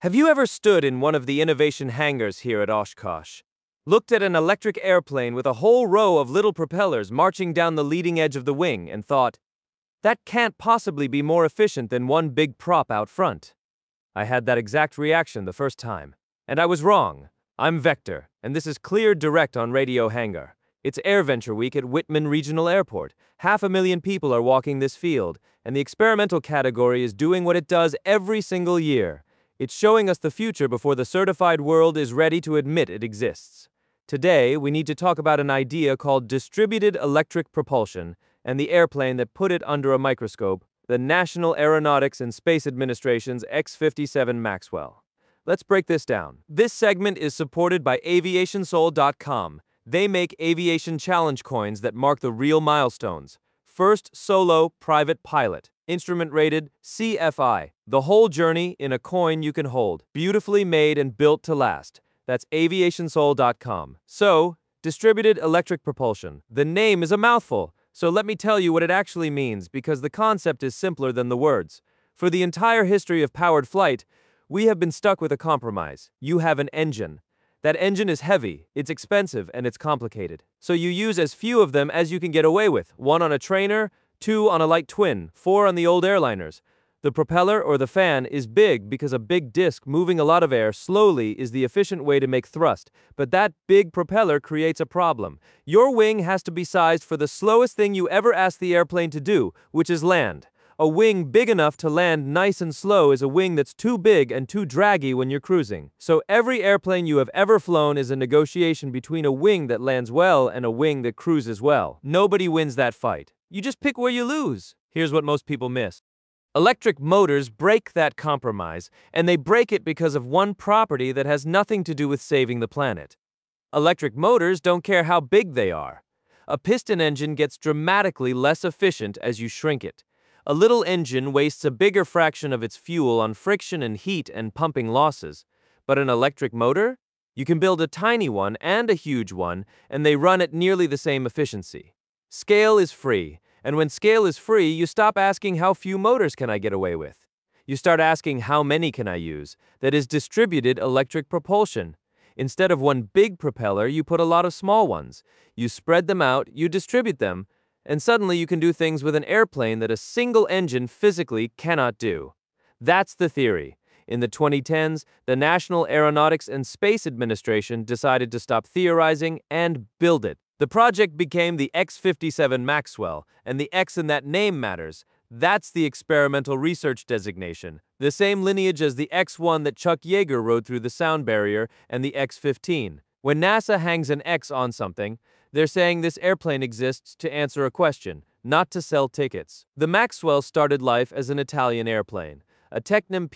Have you ever stood in one of the innovation hangars here at Oshkosh? Looked at an electric airplane with a whole row of little propellers marching down the leading edge of the wing and thought, that can't possibly be more efficient than one big prop out front? I had that exact reaction the first time. And I was wrong. I'm Vector, and this is Clear Direct on Radio Hangar. It's AirVenture Week at Whitman Regional Airport. 500,000 people are walking this field, and the experimental category is doing what it does every single year. It's showing us the future before the certified world is ready to admit it exists. Today, we need to talk about an idea called distributed electric propulsion and the airplane that put it under a microscope, the National Aeronautics and Space Administration's X-57 Maxwell. Let's break this down. This segment is supported by AviationSoul.com. They make aviation challenge coins that mark the real milestones. First solo private pilot. Instrument rated CFI. The whole journey in a coin you can hold. Beautifully made and built to last. That's AviationSoul.com. So, distributed electric propulsion. The name is a mouthful, so let me tell you what it actually means because the concept is simpler than the words. For the entire history of powered flight, we have been stuck with a compromise. You have an engine. That engine is heavy, it's expensive, and it's complicated. So you use as few of them as you can get away with. 1 on a trainer, 2 on a light twin, 4 on the old airliners. The propeller or the fan is big because a big disc moving a lot of air slowly is the efficient way to make thrust, but that big propeller creates a problem. Your wing has to be sized for the slowest thing you ever ask the airplane to do, which is land. A wing big enough to land nice and slow is a wing that's too big and too draggy when you're cruising. So every airplane you have ever flown is a negotiation between a wing that lands well and a wing that cruises well. Nobody wins that fight. You just pick where you lose. Here's what most people miss. Electric motors break that compromise, and they break it because of one property that has nothing to do with saving the planet. Electric motors don't care how big they are. A piston engine gets dramatically less efficient as you shrink it. A little engine wastes a bigger fraction of its fuel on friction and heat and pumping losses. But an electric motor? You can build a tiny one and a huge one, and they run at nearly the same efficiency. Scale is free. And when scale is free, you stop asking how few motors can I get away with. You start asking how many can I use. That is distributed electric propulsion. Instead of one big propeller, you put a lot of small ones. You spread them out, you distribute them, and suddenly you can do things with an airplane that a single engine physically cannot do. That's the theory. In the 2010s, the National Aeronautics and Space Administration decided to stop theorizing and build it. The project became the X-57 Maxwell, and the X in that name matters. That's the experimental research designation, the same lineage as the X-1 that Chuck Yeager rode through the sound barrier and the X-15. When NASA hangs an X on something, they're saying this airplane exists to answer a question, not to sell tickets. The Maxwell started life as an Italian airplane, a Tecnam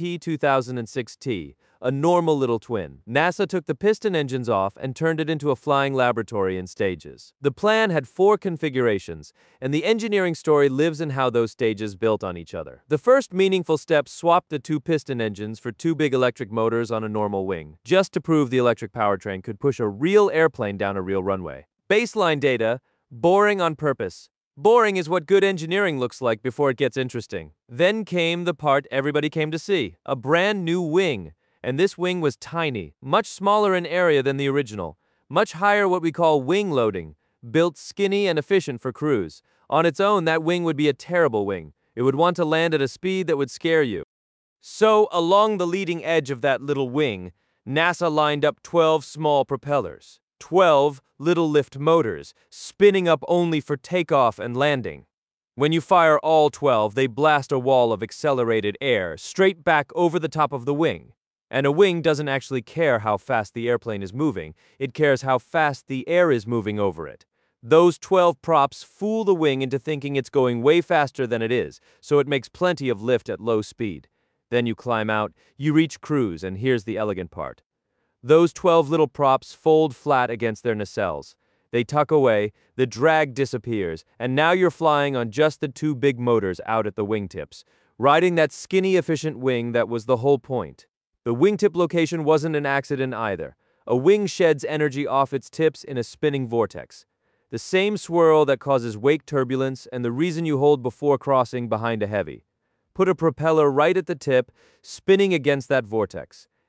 P2006T, a normal little twin. NASA took the piston engines off and turned it into a flying laboratory in stages. The plan had 4 configurations, and the engineering story lives in how those stages built on each other. The first meaningful step swapped the 2 piston engines for 2 big electric motors on a normal wing, just to prove the electric powertrain could push a real airplane down a real runway. Baseline data, boring on purpose. Boring is what good engineering looks like before it gets interesting. Then came the part everybody came to see, a brand new wing. And this wing was tiny, much smaller in area than the original, much higher what we call wing loading, built skinny and efficient for cruise. On its own, that wing would be a terrible wing. It would want to land at a speed that would scare you. So, along the leading edge of that little wing, NASA lined up 12 small propellers, 12 little lift motors, spinning up only for takeoff and landing. When you fire all 12, they blast a wall of accelerated air straight back over the top of the wing. And a wing doesn't actually care how fast the airplane is moving, it cares how fast the air is moving over it. Those 12 props fool the wing into thinking it's going way faster than it is, so it makes plenty of lift at low speed. Then you climb out, you reach cruise, and here's the elegant part. Those 12 little props fold flat against their nacelles. They tuck away, the drag disappears, and now you're flying on just the 2 big motors out at the wingtips, riding that skinny, efficient wing that was the whole point. The wingtip location wasn't an accident either. A wing sheds energy off its tips in a spinning vortex. The same swirl that causes wake turbulence and the reason you hold before crossing behind a heavy. Put a propeller right at the tip, spinning against that vortex.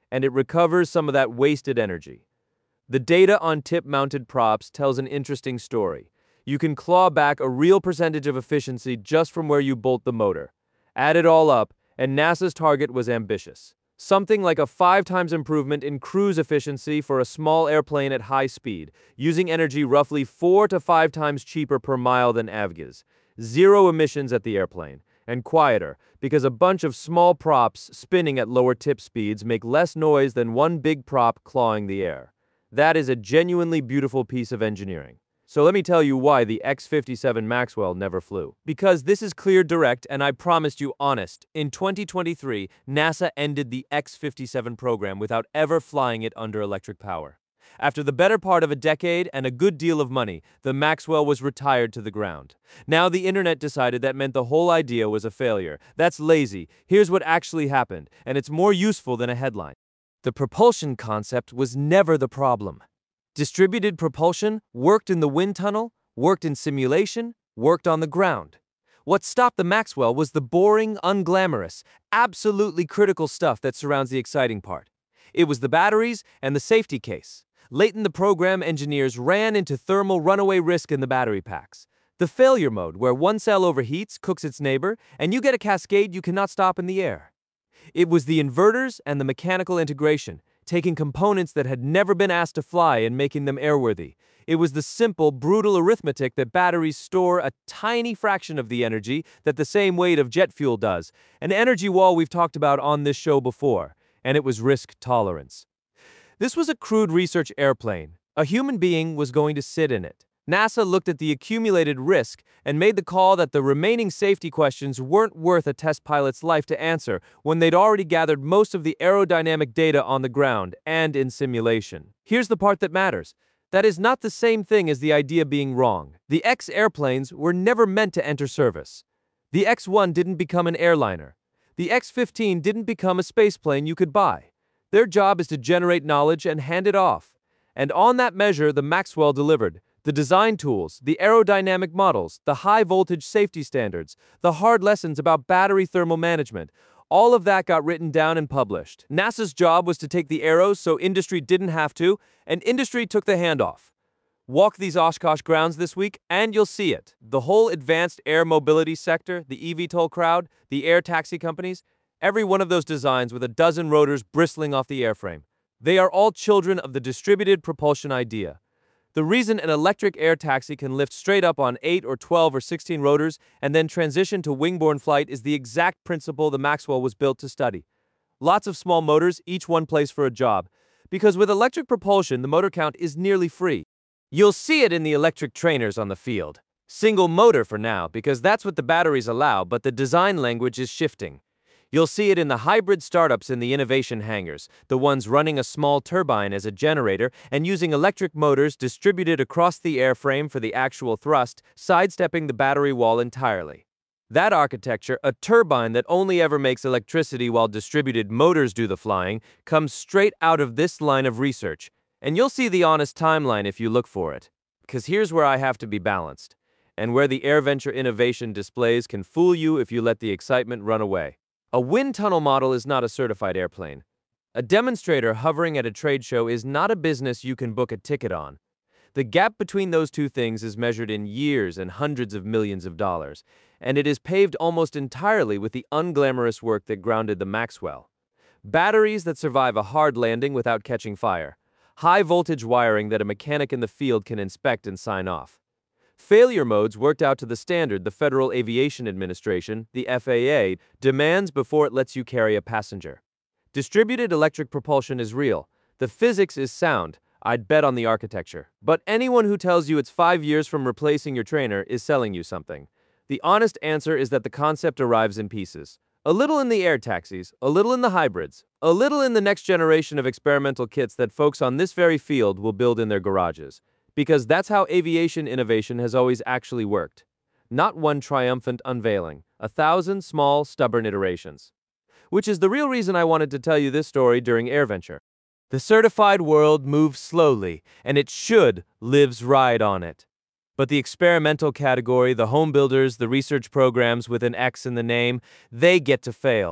and it recovers some of that wasted energy. The data on tip-mounted props tells an interesting story. You can claw back a real percentage of efficiency just from where you bolt the motor. Add it all up, and NASA's target was ambitious. Something like a 5 times improvement in cruise efficiency for a small airplane at high speed, using energy roughly 4 to 5 times cheaper per mile than AVGs. Zero emissions at the airplane, and quieter, because a bunch of small props spinning at lower tip speeds make less noise than one big prop clawing the air. That is a genuinely beautiful piece of engineering. So let me tell you why the X-57 Maxwell never flew. Because this is clear, direct, and I promised you honest. In 2023, NASA ended the X-57 program without ever flying it under electric power. After the better part of a decade and a good deal of money, the Maxwell was retired to the ground. Now the internet decided that meant the whole idea was a failure. That's lazy. Here's what actually happened, and it's more useful than a headline. The propulsion concept was never the problem. Distributed propulsion worked in the wind tunnel, worked in simulation, worked on the ground. What stopped the Maxwell was the boring, unglamorous, absolutely critical stuff that surrounds the exciting part. It was the batteries and the safety case. Late in the program, engineers ran into thermal runaway risk in the battery packs. The failure mode, where one cell overheats, cooks its neighbor, and you get a cascade you cannot stop in the air. It was the inverters and the mechanical integration, taking components that had never been asked to fly and making them airworthy. It was the simple, brutal arithmetic that batteries store a tiny fraction of the energy that the same weight of jet fuel does, an energy wall we've talked about on this show before, and it was risk tolerance. This was a crude research airplane. A human being was going to sit in it. NASA looked at the accumulated risk and made the call that the remaining safety questions weren't worth a test pilot's life to answer when they'd already gathered most of the aerodynamic data on the ground and in simulation. Here's the part that matters. That is not the same thing as the idea being wrong. The X airplanes were never meant to enter service. The X-1 didn't become an airliner. The X-15 didn't become a spaceplane you could buy. Their job is to generate knowledge and hand it off. And on that measure, the Maxwell delivered. The design tools, the aerodynamic models, the high-voltage safety standards, the hard lessons about battery thermal management, all of that got written down and published. NASA's job was to take the arrows so industry didn't have to, and industry took the handoff. Walk these Oshkosh grounds this week, and you'll see it. The whole advanced air mobility sector, the eVTOL crowd, the air taxi companies, every one of those designs with a dozen rotors bristling off the airframe. They are all children of the distributed propulsion idea. The reason an electric air taxi can lift straight up on 8 or 12 or 16 rotors and then transition to wing-borne flight is the exact principle the Maxwell was built to study. Lots of small motors, each one place for a job. Because with electric propulsion, the motor count is nearly free. You'll see it in the electric trainers on the field. Single motor for now, because that's what the batteries allow, but the design language is shifting. You'll see it in the hybrid startups in the innovation hangars, the ones running a small turbine as a generator and using electric motors distributed across the airframe for the actual thrust, sidestepping the battery wall entirely. That architecture, a turbine that only ever makes electricity while distributed motors do the flying, comes straight out of this line of research. And you'll see the honest timeline if you look for it. Because here's where I have to be balanced, and where the AirVenture innovation displays can fool you if you let the excitement run away. A wind tunnel model is not a certified airplane. A demonstrator hovering at a trade show is not a business you can book a ticket on. The gap between those two things is measured in years and hundreds of millions of dollars, and it is paved almost entirely with the unglamorous work that grounded the Maxwell. Batteries that survive a hard landing without catching fire. High-voltage wiring that a mechanic in the field can inspect and sign off. Failure modes worked out to the standard the Federal Aviation Administration, the FAA, demands before it lets you carry a passenger. Distributed electric propulsion is real. The physics is sound. I'd bet on the architecture. But anyone who tells you it's 5 years from replacing your trainer is selling you something. The honest answer is that the concept arrives in pieces. A little in the air taxis, a little in the hybrids, a little in the next generation of experimental kits that folks on this very field will build in their garages. Because that's how aviation innovation has always actually worked. Not one triumphant unveiling, 1,000 small, stubborn iterations. Which is the real reason I wanted to tell you this story during AirVenture. The certified world moves slowly, and it should lives right on it. But the experimental category, the home builders, the research programs with an X in the name, they get to fail.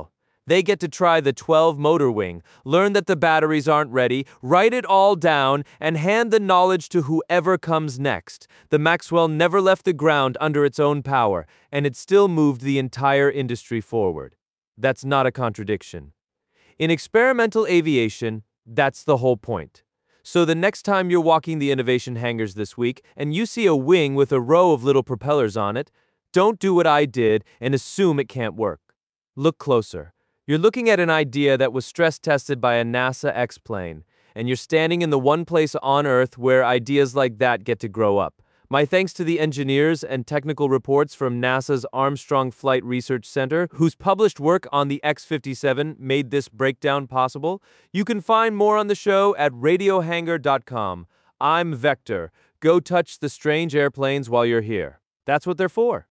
They get to try the 12 motor wing, learn that the batteries aren't ready, write it all down, and hand the knowledge to whoever comes next. The Maxwell never left the ground under its own power, and it still moved the entire industry forward. That's not a contradiction. In experimental aviation, that's the whole point. So the next time you're walking the innovation hangars this week and you see a wing with a row of little propellers on it, don't do what I did and assume it can't work. Look closer. You're looking at an idea that was stress tested by a NASA X-plane, and you're standing in the one place on Earth where ideas like that get to grow up. My thanks to the engineers and technical reports from NASA's Armstrong Flight Research Center, whose published work on the X-57 made this breakdown possible. You can find more on the show at radiohangar.com. I'm Vector. Go touch the strange airplanes while you're here. That's what they're for.